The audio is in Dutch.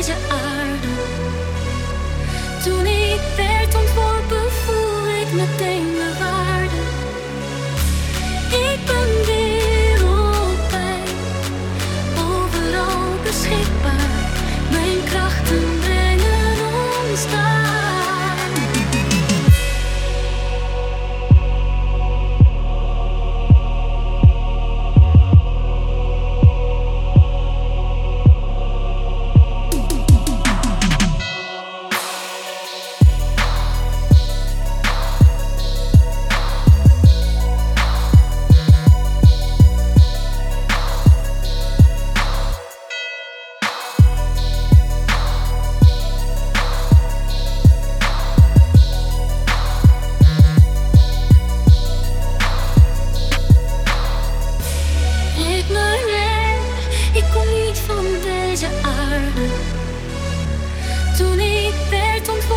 deze aarde. Toen ik werd ontworpen voel ik meteen mijn waarde. Ik ben wereldwijd, overal beschikbaar. Mijn krachten brengen ons daar. Ik kom niet van deze aarde. Toen ik werd ontworpen